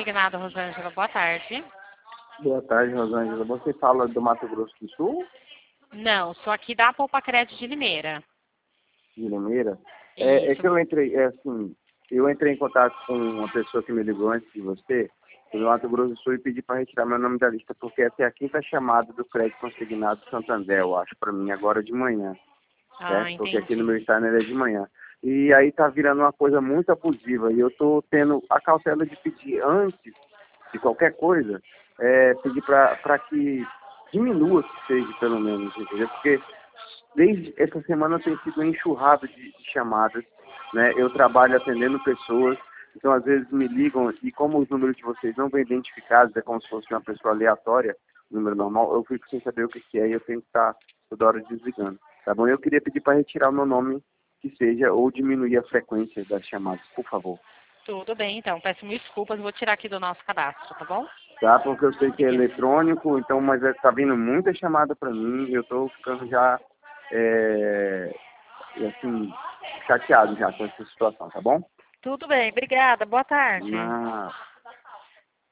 consignado, Rosângela. Boa tarde. Boa tarde, Rosângela. Você fala do Mato Grosso do Sul? Não, sou aqui da Poupa Crédito de Limeira. De Limeira? É Isso. que eu entrei em contato com uma pessoa que me ligou antes de você, do Mato Grosso do Sul, e pedi para retirar meu nome da lista, porque essa é a quinta chamada do crédito consignado Santander, eu acho, para mim, agora de manhã, certo? Porque aqui no meu Entendi. estado ele é de manhã. E aí tá virando uma coisa muito abusiva, e eu tô tendo a cautela de pedir antes de qualquer coisa, pedir para que diminua, que seja, pelo menos, entendeu? Porque desde essa semana tem sido enxurrado de chamadas, né? Eu trabalho atendendo pessoas, então às vezes me ligam e como os números de vocês não vêm identificados, é como se fosse uma pessoa aleatória, número normal, eu fico sem saber o que é e eu tenho que estar toda hora desligando, tá bom? Eu queria pedir para retirar o meu nome, que seja, ou diminuir a frequência das chamadas, por favor. Tudo bem, então. Peço mil desculpas. Vou tirar aqui do nosso cadastro, tá bom? Tá? Porque eu sei que é Obrigada. eletrônico, então, mas tá vindo muita chamada para mim e eu tô ficando já, assim, chateado já com essa situação, tá bom? Tudo bem. Obrigada. Boa tarde. Na